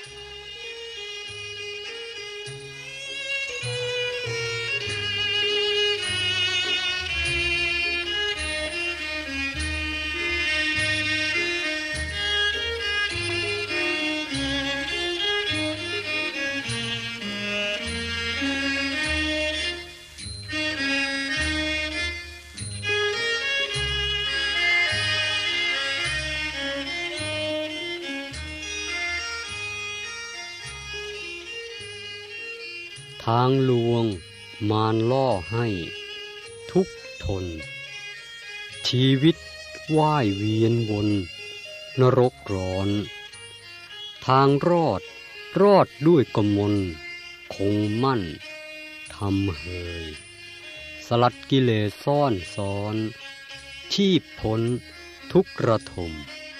ทางลวงมารล่อให้ทุกข์ทนชีวิตว่ายเวียนวนนรกร้อนทางรอดด้วยกมลคงมั่นทำเหยสลัดกิเลสซ่อนซ้อนชีพพ้นทุกข์ระทม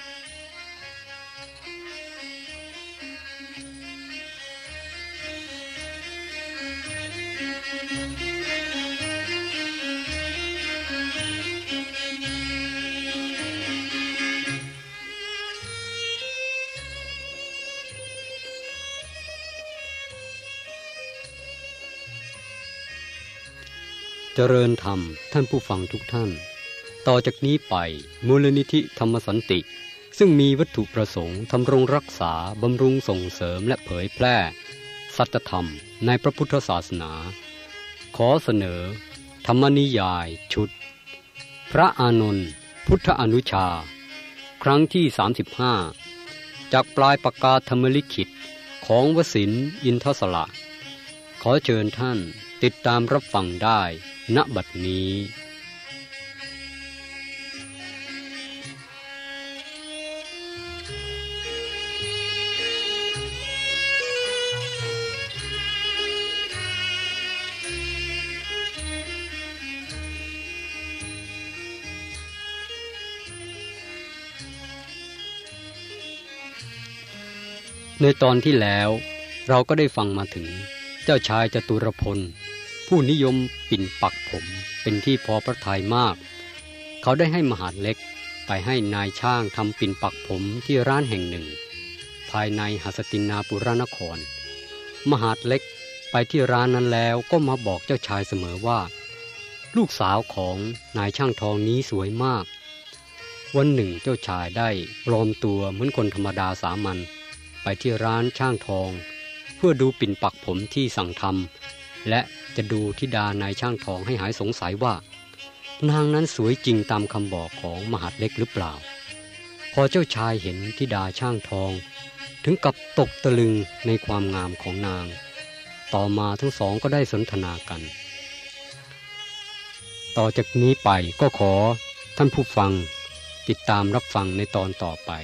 เจริญธรรมท่านผู้ฟังทุกท่านต่อจากนี้ไปมูลนิธิธรรมสันติซึ่งมีวัตถุประสงค์ทำรงรักษาบำรุงส่งเสริมและเผยแพร่สัจธรรมในพระพุทธศาสนาขอเสนอธรรมนิยายชุดพระอานนท์พุทธอนุชาครั้งที่35จากปลายปากกาธรรมลิขิตของวสินทร์อินทศละขอเชิญท่านติดตามรับฟังได้ณบัดนี้ในตอนที่แล้วเราก็ได้ฟังมาถึงเจ้าชายจตุรพลผู้นิยมปิ่นปักผมเป็นที่พอพระทัยมากเขาได้ให้มหาดเล็กไปให้นายช่างทำปิ่นปักผมที่ร้านแห่งหนึ่งภายในหสตินาปุรนครมหาดเล็กไปที่ร้านนั้นแล้วก็มาบอกเจ้าชายเสมอว่าลูกสาวของนายช่างทองนี้สวยมากวันหนึ่งเจ้าชายได้ปลอมตัวเหมือนคนธรรมดาสามัญไปที่ร้านช่างทองเพื่อดูปิ่นปักผมที่สั่งทำและจะดูธิดานายช่างทองให้หายสงสัยว่านางนั้นสวยจริงตามคำบอกของมหาดเล็กหรือเปล่าพอเจ้าชายเห็นธิดาช่างทองถึงกับตกตะลึงในความงามของนางต่อมาทั้งสองก็ได้สนทนากันต่อจากนี้ไปก็ขอท่านผู้ฟังติดตามรับฟังในตอนต่อไป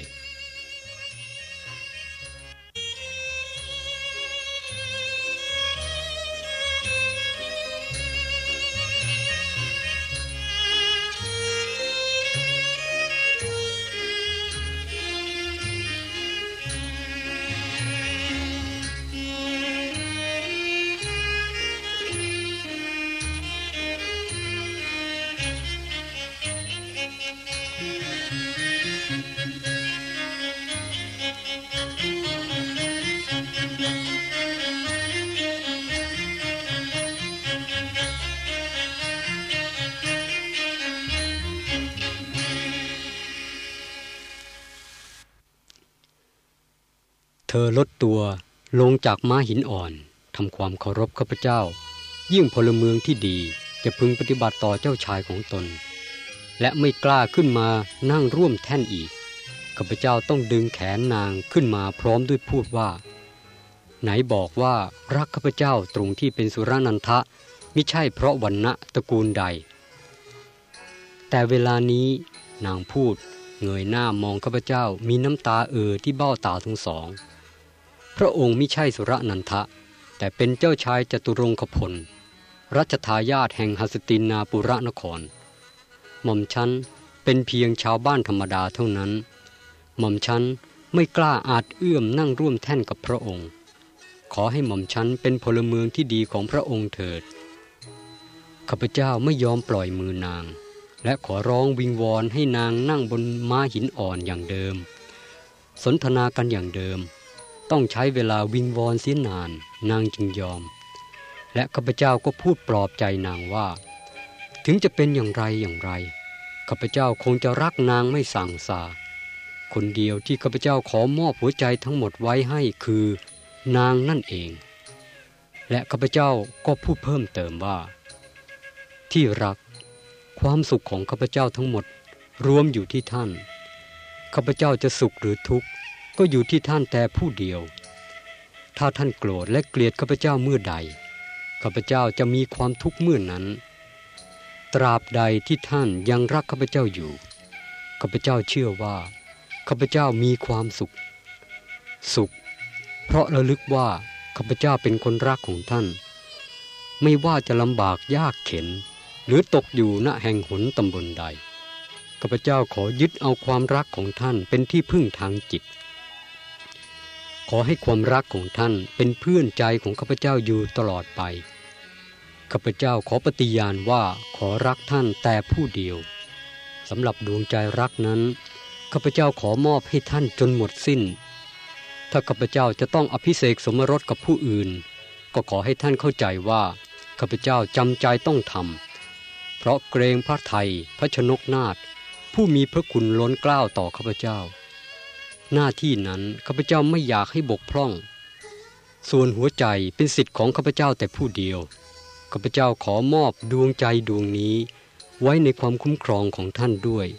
เธอลดตัวลงจากม้าหินอ่อนทำความเคารพข้าพเจ้ายิ่งพลเมืองที่ดีจะพึงปฏิบัติต่อเจ้าชายของตนและไม่กล้าขึ้นมานั่งร่วมแท่นอีกข้าพเจ้าต้องดึงแขนนางขึ้นมาพร้อมด้วยพูดว่าไหนบอกว่ารักข้าพเจ้าตรงที่เป็นสุรนันทะมิใช่เพราะวรรณะตระกูลใดแต่เวลานี้นางพูดเงยหน้ามองข้าพเจ้ามีน้ำตาที่เบ้าตาทั้งสองพระองค์มิใช่สุรนันทะแต่เป็นเจ้าชายจตุรงคพลรัชทายาทแห่งหสตินาปุรนครหม่อมฉันเป็นเพียงชาวบ้านธรรมดาเท่านั้นหม่อมฉันไม่กล้าอาจเอื้อมนั่งร่วมแท่นกับพระองค์ขอให้หม่อมฉันเป็นพลเมืองที่ดีของพระองค์เถิดข้าพเจ้าไม่ยอมปล่อยมือนางและขอร้องวิงวอนให้นางนั่งบนม้าหินอ่อนอย่างเดิมสนทนากันอย่างเดิมต้องใช้เวลาวิงวอนเสียนานนางจึงยอมและข้าพเจ้าก็พูดปลอบใจนางว่าถึงจะเป็นอย่างไรข้าพเจ้าคงจะรักนางไม่สั่งสาคนเดียวที่ข้าพเจ้าขอมอบหัวใจทั้งหมดไว้ให้คือนางนั่นเองและข้าพเจ้าก็พูดเพิ่มเติมว่าที่รักความสุขของข้าพเจ้าทั้งหมดรวมอยู่ที่ท่านข้าพเจ้าจะสุขหรือทุกข์ก็อยู่ที่ท่านแต่ผู้เดียวถ้าท่านโกรธและเกลียดข้าพเจ้าเมื่อใดข้าพเจ้าจะมีความทุกข์เมื่อนั้นตราบใดที่ท่านยังรักข้าพเจ้าอยู่ข้าพเจ้าเชื่อว่าข้าพเจ้ามีความสุขเพราะระลึกว่าข้าพเจ้าเป็นคนรักของท่านไม่ว่าจะลำบากยากเข็ญหรือตกอยู่ณแห่งหนตำบลใดข้าพเจ้าขอยึดเอาความรักของท่านเป็นที่พึ่งทางจิตขอให้ความรักของท่านเป็นเพื่อนใจของข้าพเจ้าอยู่ตลอดไปข้าพเจ้าขอปฏิญาณว่าขอรักท่านแต่ผู้เดียวสำหรับดวงใจรักนั้นข้าพเจ้าขอมอบให้ท่านจนหมดสิ้นถ้าข้าพเจ้าจะต้องอภิเษกสมรสกับผู้อื่นก็ขอให้ท่านเข้าใจว่าข้าพเจ้าจำใจต้องทำเพราะเกรงพระทัยพระชนกนาถผู้มีพระคุณล้นเกล้าต่อข้าพเจ้าหน้าที่นั้นข้าพเจ้าไม่อยากให้บกพร่องส่วนหัวใจเป็นสิทธิ์ของข้าพเจ้าแต่ผู้เดียวข้าพเจ้าขอมอบดวงใจดวงนี้ไว้ในความคุ้มครองของท่านด้วย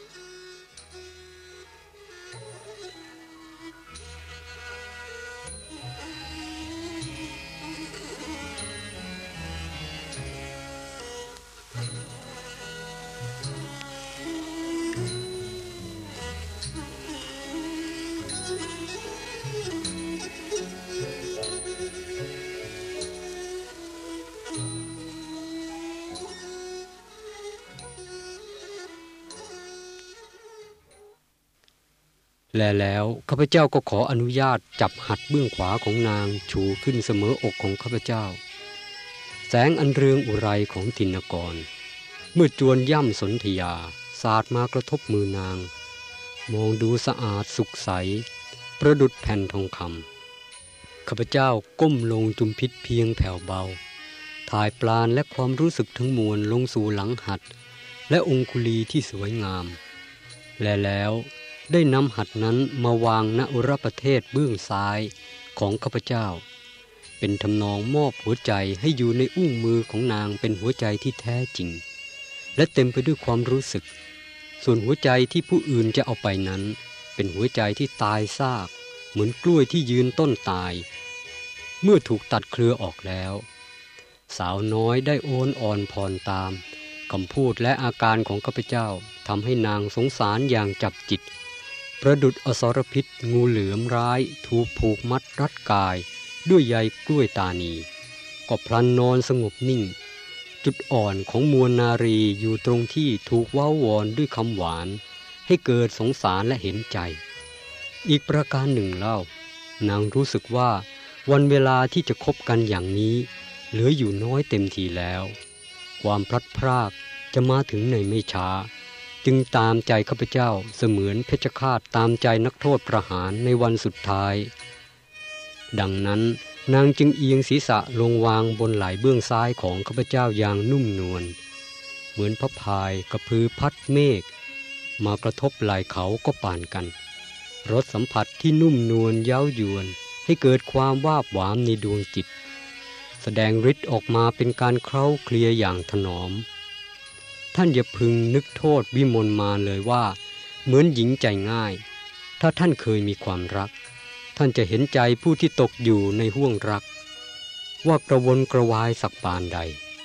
และแล้วข้าพเจ้าก็ขออนุญาตจับหัดเบื้องขวาของนางชูขึ้นเสมออกของข้าพเจ้าแสงอันเรืองอุไรของธินกรเมื่อจวนย่ำสนธยาสาดมากระทบมือนางมองดูสะอาดสุขใสประดุจแผ่นทองคำข้าพเจ้าก้มลงจุมพิษเพียงแผ่วเบาถ่ายปราณและความรู้สึกทั้งมวลลงสู่หลังหัดและองคุลีที่สวยงามและแล้วได้นำหัดนั้นมาวางณอุรประเทศเบื้องซ้ายของข้าพเจ้าเป็นทำนองมอบหัวใจให้อยู่ในอุ้งมือของนางเป็นหัวใจที่แท้จริงและเต็มไปด้วยความรู้สึกส่วนหัวใจที่ผู้อื่นจะเอาไปนั้นเป็นหัวใจที่ตายซากเหมือนกล้วยที่ยืนต้นตายเมื่อถูกตัดเครือออกแล้วสาวน้อยได้โอนอ่อนผ่อนตามคำพูดและอาการของข้าพเจ้าทำให้นางสงสารอย่างจับจิตประดุจอสรพิษงูเหลือมร้ายถูกผูกมัดรัดกายด้วยใยกล้วยตานีก็พลันนอนสงบนิ่งจุดอ่อนของมวลนารีอยู่ตรงที่ถูกว้าวอนด้วยคำหวานให้เกิดสงสารและเห็นใจอีกประการหนึ่งเล่านางรู้สึกว่าวันเวลาที่จะคบกันอย่างนี้เหลืออยู่น้อยเต็มทีแล้วความพลัดพรากจะมาถึงในไม่ช้าจึงตามใจข้าพเจ้าเสมือนเพชฌฆาตตามใจนักโทษประหารในวันสุดท้ายดังนั้นนางจึงเอียงศีรษะลงวางบนไหล่เบื้องซ้ายของข้าพเจ้าอย่างนุ่มนวลเหมือนพระพายกระพือพัดเมฆมากระทบไหล่เขาก็ป่านกันรสสัมผัสที่นุ่มนวลเย้ายวนให้เกิดความวาบหวามในดวงจิตแสดงฤทธิ์ออกมาเป็นการเคล้าเคลียอย่างถนอมท่านอย่าพึงนึกโทษวิมลมาเลยว่าเหมือนหญิงใจง่ายถ้าท่านเคยมีความรักท่านจะเห็นใจผู้ที่ตกอยู่ในห้วงรักว่ากระวนกระวายสักปานใด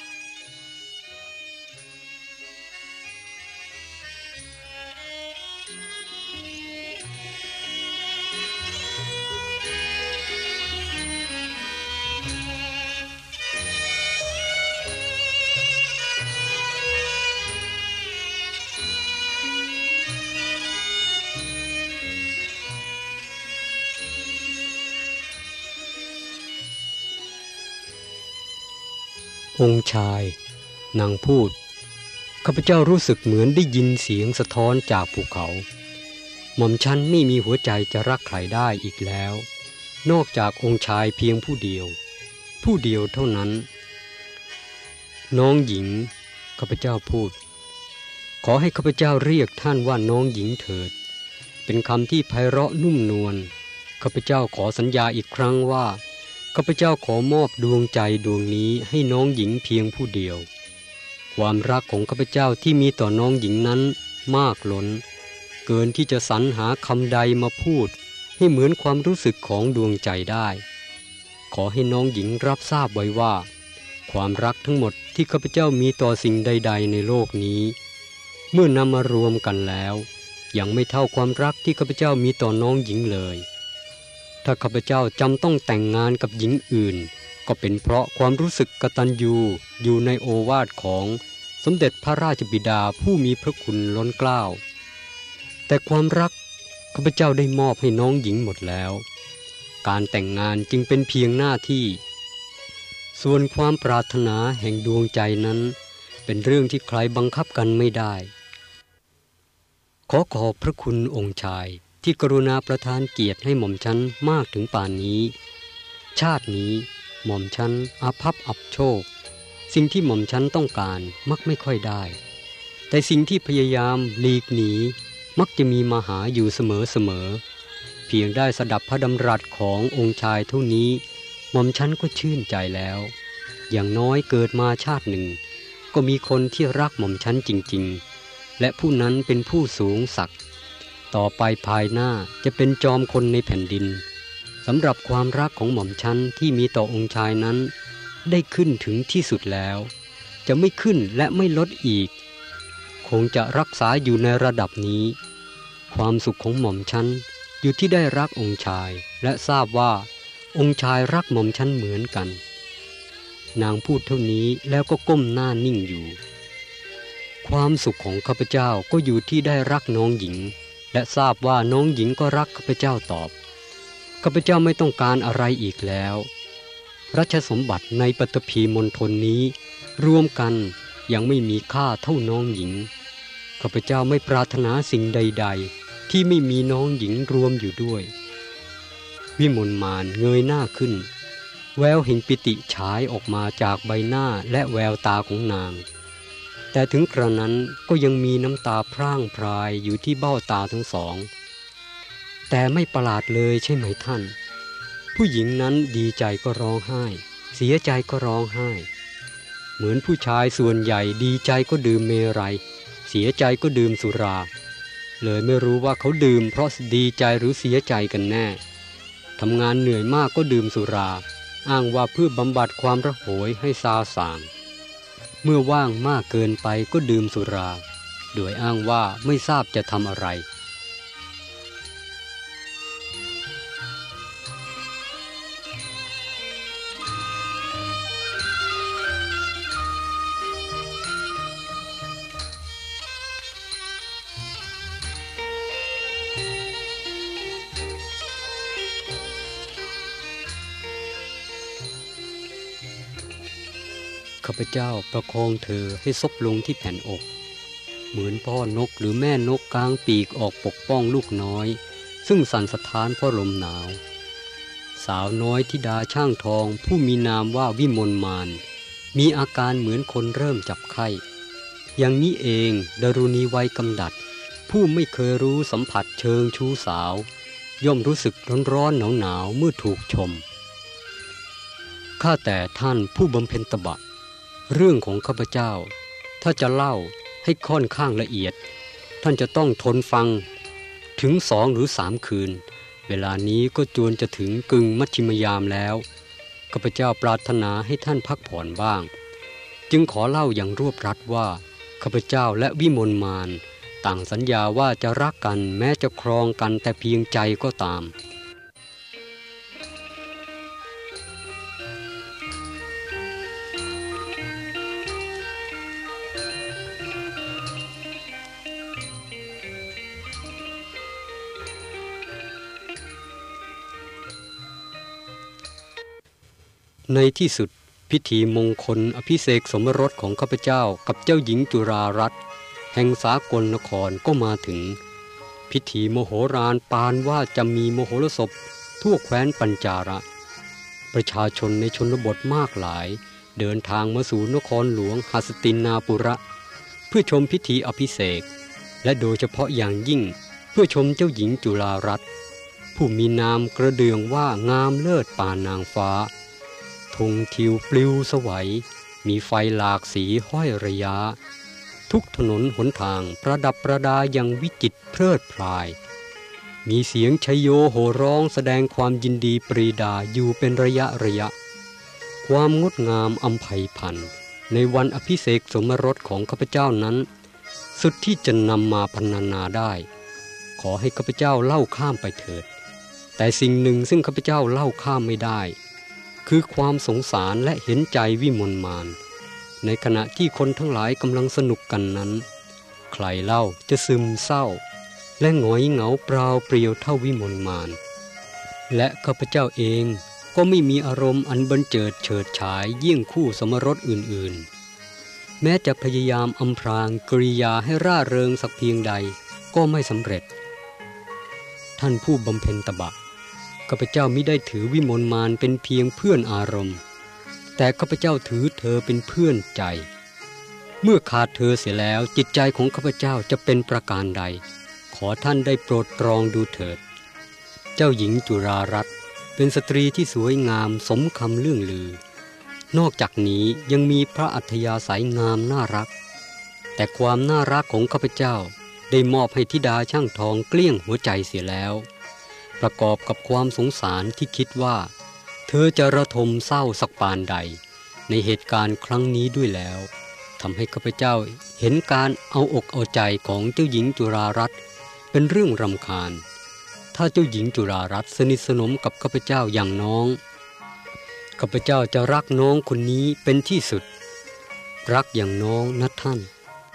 องค์ชายนางพูดข้าพเจ้ารู้สึกเหมือนได้ยินเสียงสะท้อนจากภูเขาหม่อมฉันไม่มีหัวใจจะรักใครได้อีกแล้วนอกจากองค์ชายเพียงผู้เดียวเท่านั้นน้องหญิงข้าพเจ้าพูดขอให้ข้าพเจ้าเรียกท่านว่าน้องหญิงเถิดเป็นคำที่ไพเราะนุ่มนวลข้าพเจ้าขอสัญญาอีกครั้งว่าข้าพเจ้าขอมอบดวงใจดวงนี้ให้น้องหญิงเพียงผู้เดียวความรักของข้าพเจ้าที่มีต่อน้องหญิงนั้นมากล้นเกินที่จะสรรหาคำใดมาพูดให้เหมือนความรู้สึกของดวงใจได้ขอให้น้องหญิงรับทราบไว้ว่าความรักทั้งหมดที่ข้าพเจ้ามีต่อสิ่งใดๆในโลกนี้เมื่อนำมารวมกันแล้วยังไม่เท่าความรักที่ข้าพเจ้ามีต่อน้องหญิงเลยถ้าข้าพเจ้าจำต้องแต่งงานกับหญิงอื่นก็เป็นเพราะความรู้สึกกตัญญูอยู่ในโอวาทของสมเด็จพระราชบิดาผู้มีพระคุณล้นเกล้าแต่ความรักข้าพเจ้าได้มอบให้น้องหญิงหมดแล้วการแต่งงานจึงเป็นเพียงหน้าที่ส่วนความปรารถนาแห่งดวงใจนั้นเป็นเรื่องที่ใครบังคับกันไม่ได้ขอขอบพระคุณองค์ชายที่กรุณาประทานเกียรติให้หม่อมฉันมากถึงป่านนี้ชาตินี้หม่อมฉันอาภัพอับโชคสิ่งที่หม่อมฉันต้องการมักไม่ค่อยได้แต่สิ่งที่พยายามหลีกหนีมักจะมีมาหาอยู่เสมอเพียงได้สดับพระดำรัสขององค์ชายเท่านี้หม่อมฉันก็ชื่นใจแล้วอย่างน้อยเกิดมาชาติหนึ่งก็มีคนที่รักหม่อมฉันจริงๆและผู้นั้นเป็นผู้สูงศักดิ์ต่อไปภายหน้าจะเป็นจอมคนในแผ่นดินสำหรับความรักของหม่อมฉันที่มีต่อองค์ชายนั้นได้ขึ้นถึงที่สุดแล้วจะไม่ขึ้นและไม่ลดอีกคงจะรักษาอยู่ในระดับนี้ความสุขของหม่อมฉันอยู่ที่ได้รักองค์ชายและทราบว่าองค์ชายรักหม่อมฉันเหมือนกันนางพูดเท่านี้แล้วก็ก้มหน้านิ่งอยู่ความสุขของข้าพเจ้าก็อยู่ที่ได้รักน้องหญิงและทราบว่าน้องหญิงก็รักข้าพเจ้าตอบข้าพเจ้าไม่ต้องการอะไรอีกแล้วรัชสมบัติในปฐพีมณฑลนี้รวมกันยังไม่มีค่าเท่าน้องหญิงข้าพเจ้าไม่ปรารถนาสิ่งใดๆที่ไม่มีน้องหญิงรวมอยู่ด้วยวิมลมานเงยหน้าขึ้นแววแห่งปิติฉายออกมาจากใบหน้าและแววตาของนางแต่ถึงกระนั้นก็ยังมีน้ำตาพร่างพรายอยู่ที่เบ้าตาทั้งสองแต่ไม่ประหลาดเลยใช่ไหมท่านผู้หญิงนั้นดีใจก็ร้องไห้เสียใจก็ร้องไห้เหมือนผู้ชายส่วนใหญ่ดีใจก็ดื่มเมรัยเสียใจก็ดื่มสุราเลยไม่รู้ว่าเขาดื่มเพราะดีใจหรือเสียใจกันแน่ทำงานเหนื่อยมากก็ดื่มสุราอ้างว่าเพื่อบำบัดความระโหยให้ซาสางเมื่อว่างมากเกินไปก็ดื่มสุราโดยอ้างว่าไม่ทราบจะทำอะไรข้าพเจ้าประคองเธอให้ซบลงที่แผ่นอกเหมือนพ่อนกหรือแม่นกกางปีกออกปกป้องลูกน้อยซึ่งสั่นสะท้านเพราะลมหนาวสาวน้อยธิดาช่างทองผู้มีนามว่าวิมลมานมีอาการเหมือนคนเริ่มจับไข้อย่างนี้เองดารุณีวัยกำดัดผู้ไม่เคยรู้สัมผัสเชิงชู้สาวย่อมรู้สึกร้อนหนาวเมื่อถูกชมข้าแต่ท่านผู้บำเพ็ญตบะเรื่องของข้าพเจ้าถ้าจะเล่าให้ค่อนข้างละเอียดท่านจะต้องทนฟังถึง2 หรือ 3 คืนเวลานี้ก็จวนจะถึงกึ่งมัชชิมยามแล้วข้าพเจ้าปรารถนาให้ท่านพักผ่อนบ้างจึงขอเล่าอย่างรวบรัดว่าข้าพเจ้าและวิมลมานต่างสัญญาว่าจะรักกันแม้จะครองกันแต่เพียงใจก็ตามในที่สุดพิธีมงคลอภิเษกสมรสของข้าพเจ้ากับเจ้าหญิงจุรารัตน์แห่งสากลนครก็มาถึงพิธีมโหฬารปานว่าจะมีมโหรสพทั่วแคว้นปัญจาระประชาชนในชนบทมากหลายเดินทางมาสู่นครหลวงหัสตินาปุระเพื่อชมพิธีอภิเษกและโดยเฉพาะอย่างยิ่งเพื่อชมเจ้าหญิงจุฬารัตน์ผู้มีนามกระเดื่องว่างามเลิศปานนางฟ้าธงทิวปลิวสวัยมีไฟหลากสีห้อยระยะทุกถนนหนทางประดับประดาอย่างวิจิตรเพลิดเพลายมีเสียงชัยโยโห่ร้องแสดงความยินดีปรีดาอยู่เป็นระยะความงดงามอำไพพรรณในวันอภิเษกสมรสของข้าพเจ้านั้นสุดที่จะนำมาพรรณนาได้ขอให้ข้าพเจ้าเล่าข้ามไปเถิดแต่สิ่งหนึ่งซึ่งข้าพเจ้าเล่าข้ามไม่ได้คือความสงสารและเห็นใจวิมลมานในขณะที่คนทั้งหลายกำลังสนุกกันนั้นใครเล่าจะซึมเศร้าและหงอยเหงาเปล่าเปลี่ยวเท่าวิมลมานและข้าพเจ้าเองก็ไม่มีอารมณ์อันบันเจิดเฉิดฉายเยี่ยงคู่สมรสอื่นๆแม้จะพยายามอำพรางกริยาให้ร่าเริงสักเพียงใดก็ไม่สำเร็จท่านผู้บำเพ็ญตบะข้าพเจ้ามิได้ถือวิมลมานเป็นเพียงเพื่อนอารมณ์แต่ข้าพเจ้าถือเธอเป็นเพื่อนใจเมื่อขาดเธอเสียแล้วจิตใจของข้าพเจ้าจะเป็นประการใดขอท่านได้โปรดตรองดูเถิดเจ้าหญิงจุฬารัตน์เป็นสตรีที่สวยงามสมคำเรื่องลือนอกจากนี้ยังมีพระอัธยาศัยงามน่ารักแต่ความน่ารักของข้าพเจ้าได้มอบให้ธิดาช่างทองเกลี้ยงหัวใจเสียแล้วประกอบกับความสงสารที่คิดว่าเธอจะระทมเศร้าสักปานใดในเหตุการณ์ครั้งนี้ด้วยแล้วทำให้ข้าพเจ้าเห็นการเอาอกเอาใจของเจ้าหญิงจุฬารัตน์เป็นเรื่องรำคาญถ้าเจ้าหญิงจุฬารัตน์สนิทสนมกับข้าพเจ้าอย่างน้องข้าพเจ้าจะรักน้องคนนี้เป็นที่สุดรักอย่างน้องนะท่าน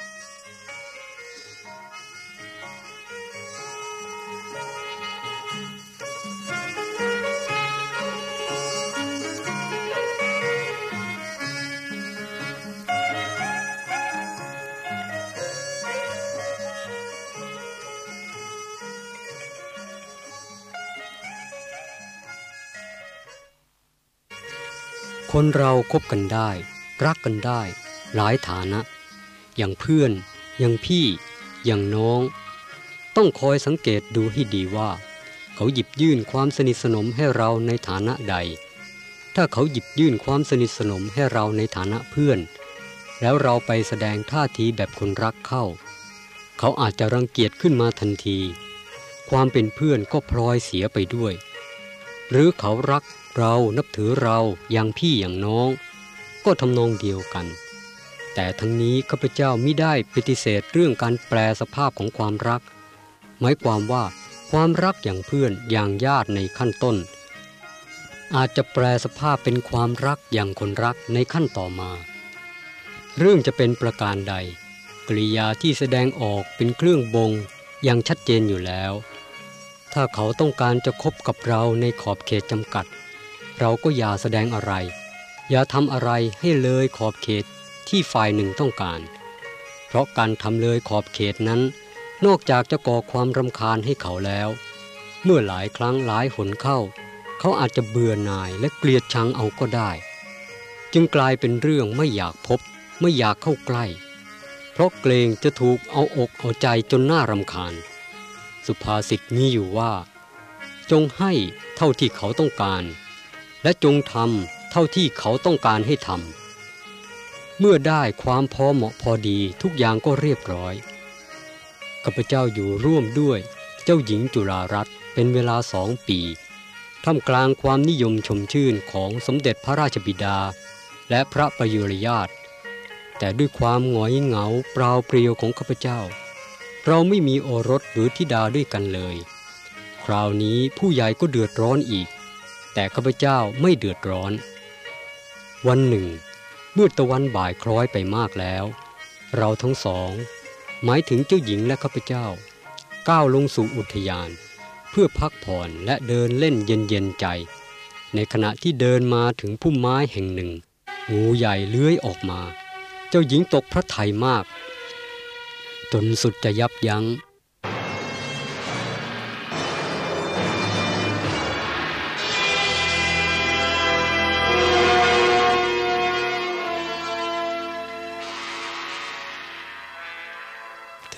คนเราคบกันได้รักกันได้หลายฐานะอย่างเพื่อนอย่างพี่อย่างน้องต้องคอยสังเกตดูให้ดีว่าเขาหยิบยื่นความสนิทสนมให้เราในฐานะใดถ้าเขาหยิบยื่นความสนิทสนมให้เราในฐานะเพื่อนแล้วเราไปแสดงท่าทีแบบคนรักเข้าเขาอาจจะรังเกียจขึ้นมาทันทีความเป็นเพื่อนก็พลอยเสียไปด้วยหรือเขารักเรานับถือเราอย่างพี่อย่างน้องก็ทำนองเดียวกันแต่ทั้งนี้ข้าพเจ้ามิได้ปฏิเสธเรื่องการแปลสภาพของความรักหมายความว่าความรักอย่างเพื่อนอย่างญาติในขั้นต้นอาจจะแปลสภาพเป็นความรักอย่างคนรักในขั้นต่อมาเรื่องจะเป็นประการใดกริยาที่แสดงออกเป็นเครื่องบ่งอย่างชัดเจนอยู่แล้วถ้าเขาต้องการจะคบกับเราในขอบเขตจำกัดเราก็อย่าแสดงอะไรอย่าทำอะไรให้เลยขอบเขตที่ฝ่ายหนึ่งต้องการเพราะการทำเลยขอบเขตนั้นนอกจากจะก่อความรำคาญให้เขาแล้วเมื่อหลายครั้งหลายหนเข้าเขาอาจจะเบื่อหน่ายและเกลียดชังเอาก็ได้จึงกลายเป็นเรื่องไม่อยากพบไม่อยากเข้าใกล้เพราะเกรงจะถูกเอาอกเอาใจจนน่ารำคาญสุภาษิตมีอยู่ว่าจงให้เท่าที่เขาต้องการและจงทำเท่าที่เขาต้องการให้ทำเมื่อได้ความพอเหมาะพอดีทุกอย่างก็เรียบร้อยข้าพเจ้าอยู่ร่วมด้วยเจ้าหญิงจุฬารัตน์เป็นเวลา2 ปีท่ามกลางความนิยมชมชื่นของสมเด็จพระราชบิดาและพระประยุรญาติแต่ด้วยความหงอยเหงาเปล่าเปลี่ยวของข้าพเจ้าเราไม่มีโอรสหรือธิดาด้วยกันเลยคราวนี้ผู้ใหญ่ก็เดือดร้อนอีกแต่ข้าพเจ้าไม่เดือดร้อนวันหนึ่งเมื่อตะวันบ่ายคล้อยไปมากแล้วเราทั้งสองหมายถึงเจ้าหญิงและข้าพเจ้าก้าวลงสู่อุทยานเพื่อพักผ่อนและเดินเล่นเย็นๆใจในขณะที่เดินมาถึงพุ่มไม้แห่งหนึ่งงูใหญ่เลื้อยออกมาเจ้าหญิงตกพระทัยมากจนสุดจะยับยั้ง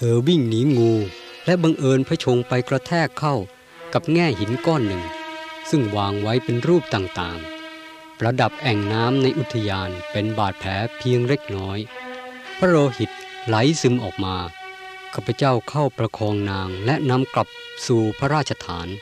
อวิ่งหนีงูและบังเอิญพระชงไปกระแทกเข้ากับแง่หินก้อนหนึ่งซึ่งวางไว้เป็นรูปต่างๆประดับแอ่งน้ำในอุทยานเป็นบาดแผลเพียงเล็กน้อยพระโลหิตไหลซึมออกมาข้าพเจ้าเข้าประคองนางและนำกลับสู่พระราชฐาน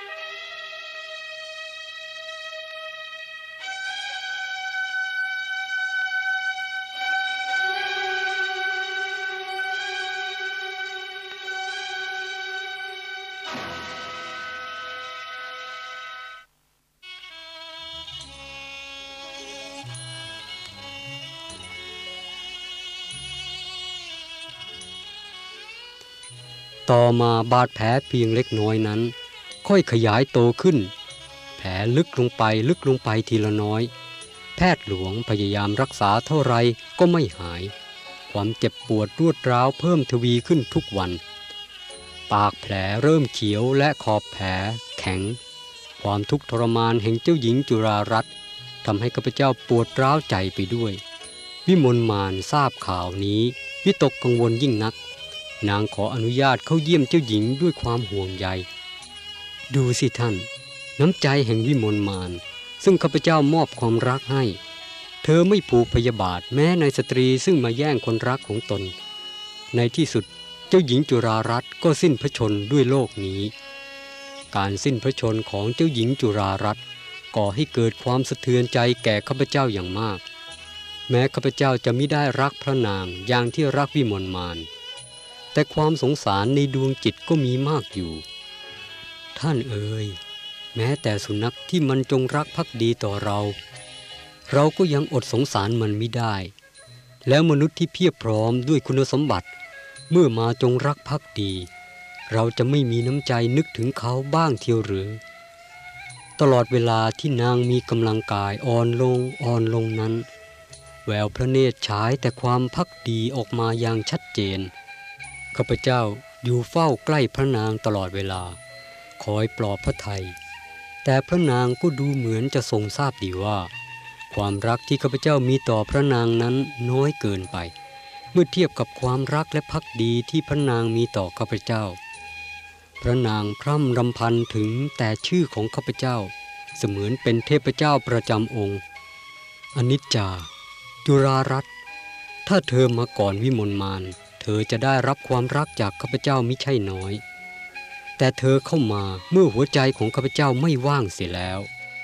ต่อมาบาดแผลเพียงเล็กน้อยนั้นค่อยขยายโตขึ้นแผลลึกลงไปทีละน้อยแพทย์หลวงพยายามรักษาเท่าไรก็ไม่หายความเจ็บปวดรวดร้าวเพิ่มทวีขึ้นทุกวันปากแผลเริ่มเขียวและขอบแผลแข็งความทุกข์ทรมานแห่งเจ้าหญิงจุฬารัตน์ทำให้ข้าพเจ้าปวดร้าวใจไปด้วยวิมลมานทราบข่าวนี้วิตกกังวลยิ่งนักนางขออนุญาตเข้าเยี่ยมเจ้าหญิงด้วยความห่วงใยดูสิท่านน้ำใจแห่งวิมลมานซึ่งข้าพเจ้ามอบความรักให้เธอไม่ผูกพยาบาทแม้ในสตรีซึ่งมาแย่งคนรักของตนในที่สุดเจ้าหญิงจุฬารัตน์ก็สิ้นพระชนม์ด้วยโลกนี้การสิ้นพระชนม์ของเจ้าหญิงจุฬารัตน์ก่อให้เกิดความสะเทือนใจแก่ข้าพเจ้าอย่างมากแม้ข้าพเจ้าจะมิได้รักพระนางอย่างที่รักวิมลมานแต่ความสงสารในดวงจิตก็มีมากอยู่ท่านเอ๋ยแม้แต่สุนัขที่มันจงรักภักดีต่อเราก็ยังอดสงสารมันไม่ได้แล้วมนุษย์ที่เพียบพร้อมด้วยคุณสมบัติเมื่อมาจงรักภักดีเราจะไม่มีน้ำใจนึกถึงเขาบ้างเทียวหรือตลอดเวลาที่นางมีกำลังกายอ่อนลงนั้นแววพระเนตรฉายแต่ความภักดีออกมาอย่างชัดเจนข้าพเจ้าอยู่เฝ้าใกล้พระนางตลอดเวลาคอยปลอบพระทัยแต่พระนางก็ดูเหมือนจะทรงทราบดีว่าความรักที่ข้าพเจ้ามีต่อพระนางนั้นน้อยเกินไปเมื่อเทียบกับความรักและภักดีที่พระนางมีต่อข้าพเจ้าพระนางพร่ำรำพันถึงแต่ชื่อของข้าพเจ้าเสมือนเป็นเทพเจ้าประจำองค์อนิจจาจุฬารัตน์ถ้าเธอมาก่อนวิมลมานเธอจะได้รับความรักจากข้าพเจ้ามิใช่น้อยแต่เธอเข้ามาเมื่อหัวใจของข้าพเจ้าไม่ว่างเสียแล้ว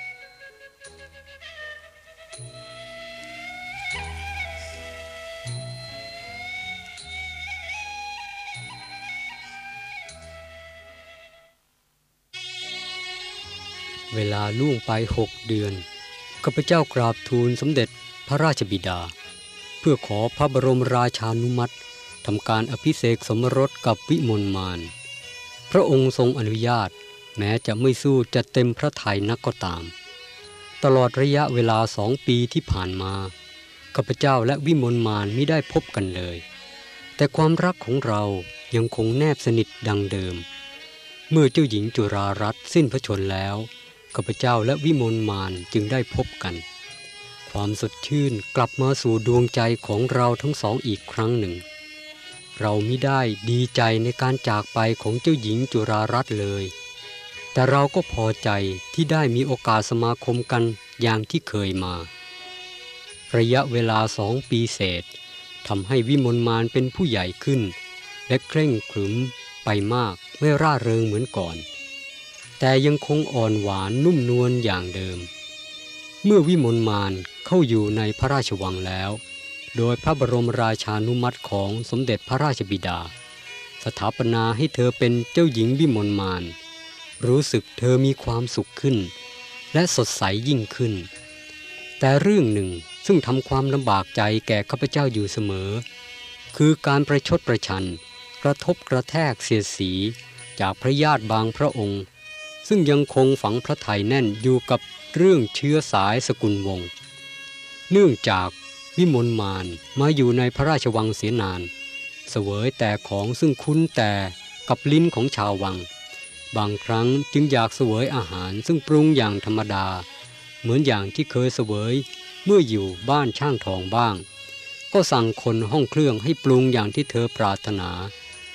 เวลาล่วงไป6 เดือนข้าพเจ้ากราบทูลสมเด็จพระราชบิดาเพื่อขอพระบรมราชานุมัติทำการอภิเษกสมรสกับวิมลมานพระองค์ทรงอนุญาตแม้จะไม่สู้จะเต็มพระทัยนักก็ตามตลอดระยะเวลา2 ปีที่ผ่านมาข้าพเจ้าและวิมลมานมิได้พบกันเลยแต่ความรักของเรายังคงแนบสนิทดังเดิมเมื่อเจ้าหญิงจุฬารัตน์สิ้นพระชนม์แล้วข้าพเจ้าและวิมลมานจึงได้พบกันความสดชื่นกลับมาสู่ดวงใจของเราทั้งสองอีกครั้งหนึ่งเรามิได้ดีใจในการจากไปของเจ้าหญิงจุฬารัตน์เลยแต่เราก็พอใจที่ได้มีโอกาสสมาคมกันอย่างที่เคยมาระยะเวลา2 ปีเศษทำให้วิมลมานเป็นผู้ใหญ่ขึ้นและเคร่งขรึมไปมากไม่ร่าเริงเหมือนก่อนแต่ยังคงอ่อนหวานนุ่มนวลอย่างเดิมเมื่อวิมลมานเข้าอยู่ในพระราชวังแล้วโดยพระบรมราชานุมัติของสมเด็จพระราชบิดาสถาปนาให้เธอเป็นเจ้าหญิงวิมลมานรู้สึกเธอมีความสุขขึ้นและสดใสยิ่งขึ้นแต่เรื่องหนึ่งซึ่งทำความลำบากใจแก่ข้าพเจ้าอยู่เสมอคือการประชดประชันกระทบกระแทกเสียดสีจากพระญาติบางพระองค์ซึ่งยังคงฝังพระทัยแน่นอยู่กับเรื่องเชื้อสายสกุลวงศ์เนื่องจากวิมลมานมาอยู่ในพระราชวังเสียนานเสวยแต่ของซึ่งคุ้นแต่กับลิ้นของชาววังบางครั้งจึงอยากเสวยอาหารซึ่งปรุงอย่างธรรมดาเหมือนอย่างที่เคยเสวยเมื่ออยู่บ้านช่างทองบ้างก็สั่งคนห้องเครื่องให้ปรุงอย่างที่เธอปรารถนา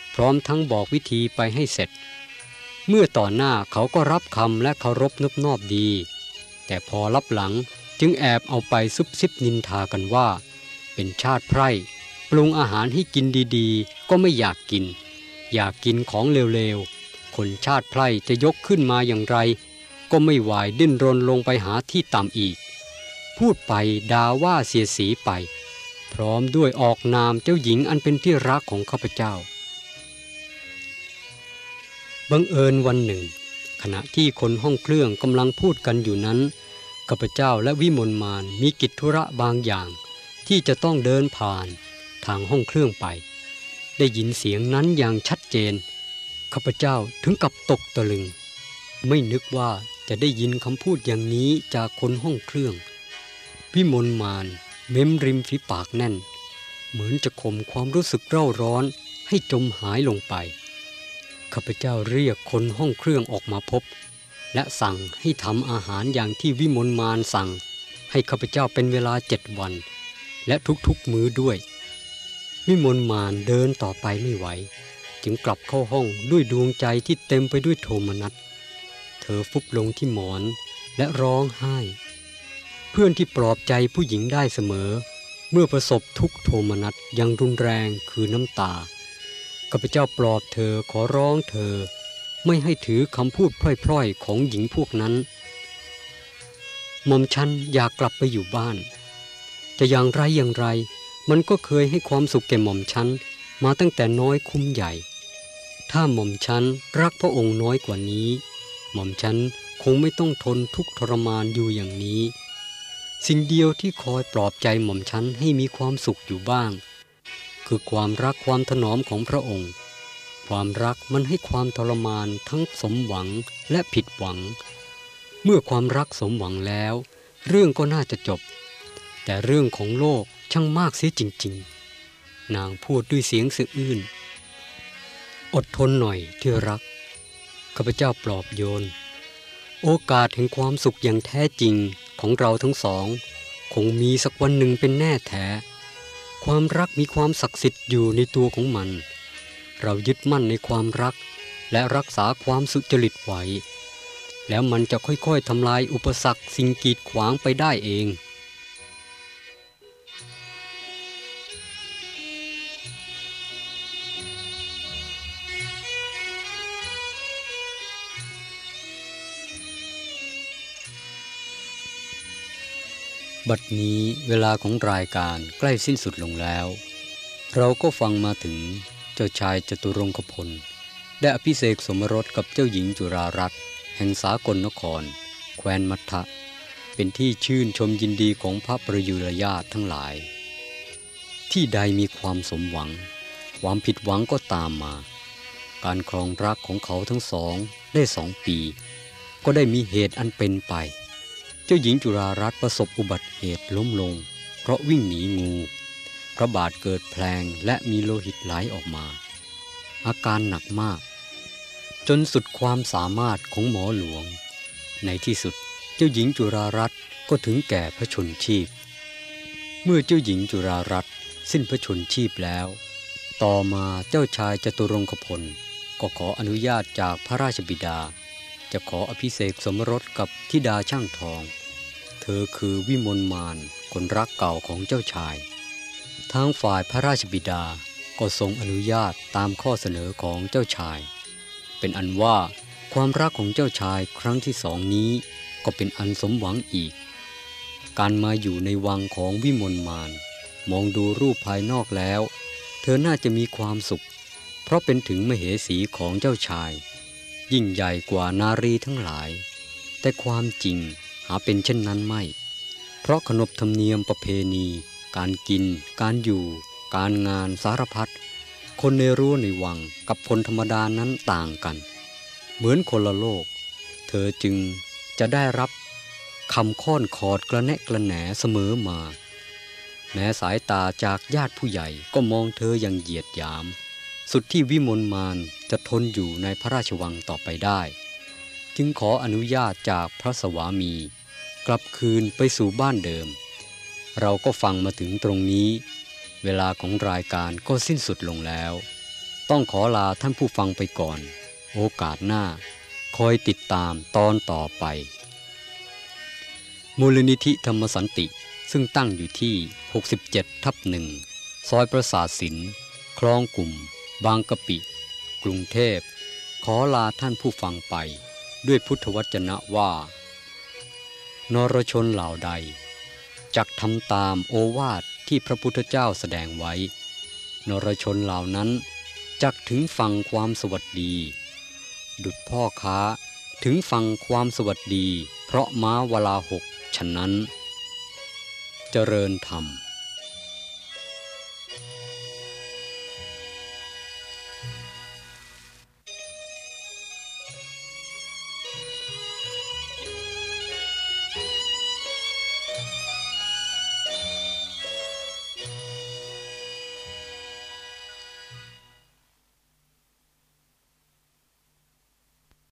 พร้อมทั้งบอกวิธีไปให้เสร็จเมื่อต่อหน้าเขาก็รับคำและเคารพนอบน้อมดีแต่พอลับหลังจึงแอบเอาไปซุบซิบนินทากันว่าเป็นชาติไพร่ปรุงอาหารให้กินดีๆก็ไม่อยากกินอยากกินของเร็วๆคนชาติไพร่จะยกขึ้นมาอย่างไรก็ไม่ไหวดิ้นรนลงไปหาที่ต่ำอีกพูดไปด่าว่าเสียสีไปพร้อมด้วยออกนามเจ้าหญิงอันเป็นที่รักของข้าพเจ้าบังเอิญวันหนึ่งขณะที่คนห้องเครื่องกำลังพูดกันอยู่นั้นข้าพเจ้าและวิมลมานมีกิจธุระบางอย่างที่จะต้องเดินผ่านทางห้องเครื่องไปได้ยินเสียงนั้นอย่างชัดเจนข้าพเจ้าถึงกับตกตะลึงไม่นึกว่าจะได้ยินคำพูดอย่างนี้จากคนห้องเครื่องวิมลมานเม้มริมฝีปากแน่นเหมือนจะข่มความรู้สึกเร่าร้อนให้จมหายลงไปข้าพเจ้าเรียกคนห้องเครื่องออกมาพบและสั่งให้ทำอาหารอย่างที่วิมลมานสั่งให้ข้าพเจ้าเป็นเวลา7 วันและทุกๆมื้อด้วยวิมลมานเดินต่อไปไม่ไหวจึงกลับเข้าห้องด้วยดวงใจที่เต็มไปด้วยโทมนัสเธอฟุบลงที่หมอนและร้องไห้เพื่อนที่ปลอบใจผู้หญิงได้เสมอเมื่อประสบทุกข์โทมนัสอย่างรุนแรงคือน้ำตาข้าพเจ้าปลอบเธอขอร้องเธอไม่ให้ถือคำพูดพร่อยๆของหญิงพวกนั้นหม่อมฉันอยากกลับไปอยู่บ้านจะอย่างไรมันก็เคยให้ความสุขแก่หม่อมฉันมาตั้งแต่น้อยคุ้มใหญ่ถ้าหม่อมฉันรักพระองค์น้อยกว่านี้หม่อมฉันคงไม่ต้องทนทุกข์ทรมานอยู่อย่างนี้สิ่งเดียวที่คอยปลอบใจหม่อมฉันให้มีความสุขอยู่บ้างคือความรักความถนอมของพระองค์ความรักมันให้ความทรมานทั้งสมหวังและผิดหวังเมื่อความรักสมหวังแล้วเรื่องก็น่าจะจบแต่เรื่องของโลกช่างมากเสียจริงๆนางพูดด้วยเสียงสะอื้นอดทนหน่อยที่รักข้าพเจ้าปลอบโยนโอกาสแห่งความสุขอย่างแท้จริงของเราทั้งสองคงมีสักวันหนึ่งเป็นแน่แท้ความรักมีความศักดิ์สิทธิ์อยู่ในตัวของมันเรายึดมั่นในความรักและรักษาความสุจริตไว้แล้วมันจะค่อยๆทำลายอุปสรรคสิ่งกีดขวางไปได้เองบัดนี้เวลาของรายการใกล้สิ้นสุดลงแล้วเราก็ฟังมาถึงเจ้าชายจตุรงคพลได้อภิเษกสมรสกับเจ้าหญิงจุฬารัตน์แห่งสากลนครแคว้นมัทธะเป็นที่ชื่นชมยินดีของพระประยุรญาติทั้งหลายที่ใดมีความสมหวังความผิดหวังก็ตามมาการครองรักของเขาทั้งสองได้2 ปีก็ได้มีเหตุอันเป็นไปเจ้าหญิงจุฬารัตน์ประสบอุบัติเหตุล้มลงเพราะวิ่งหนีงูพระบาทเกิดแผลงและมีโลหิตไหลออกมาอาการหนักมากจนสุดความสามารถของหมอหลวงในที่สุดเจ้าหญิงจุฬารัตน์ก็ถึงแก่พระชนชีพเมื่อเจ้าหญิงจุฬารัตน์สิ้นพระชนชีพแล้วต่อมาเจ้าชายจตุรงคพลก็ขออนุญาตจากพระราชบิดาจะขออภิเษกสมรสกับธิดาช่างทองเธอคือวิมลมานคนรักเก่าของเจ้าชายทางฝ่ายพระราชบิดาก็ทรงอนุญาตตามข้อเสนอของเจ้าชายเป็นอันว่าความรักของเจ้าชายครั้งที่2นี้ก็เป็นอันสมหวังอีกการมาอยู่ในวังของวิมลมานมองดูรูปภายนอกแล้วเธอน่าจะมีความสุขเพราะเป็นถึงมเหสีของเจ้าชายยิ่งใหญ่กว่านารีทั้งหลายแต่ความจริงหาเป็นเช่นนั้นไม่เพราะขนบธรรมเนียมประเพณีการกินการอยู่การงานสารพัดคนในรั้วในวังกับคนธรรมดานั้นต่างกันเหมือนคนละโลกเธอจึงจะได้รับคำค้อนคอดกระแนะกระแหนเสมอมาแม้สายตาจากญาติผู้ใหญ่ก็มองเธออย่างเหยียดหยามสุดที่วิมลมานจะทนอยู่ในพระราชวังต่อไปได้จึงขออนุญาตจากพระสวามีกลับคืนไปสู่บ้านเดิมเราก็ฟังมาถึงตรงนี้เวลาของรายการก็สิ้นสุดลงแล้วต้องขอลาท่านผู้ฟังไปก่อนโอกาสหน้าคอยติดตามตอนต่อไปมูลนิธิธรรมสันติซึ่งตั้งอยู่ที่67/1ซอยประสาทศิลป์คลองกลุ่มบางกะปิกรุงเทพขอลาท่านผู้ฟังไปด้วยพุทธวจนะว่านรชนเหล่าใดจักทำตามโอวาทที่พระพุทธเจ้าแสดงไว้นรชนเหล่านั้นจักถึงฝั่งความสวัสดีดุจพ่อค้าถึงฝั่งความสวัสดีเพราะม้าวลาหกฉะนั้นเจริญธรรม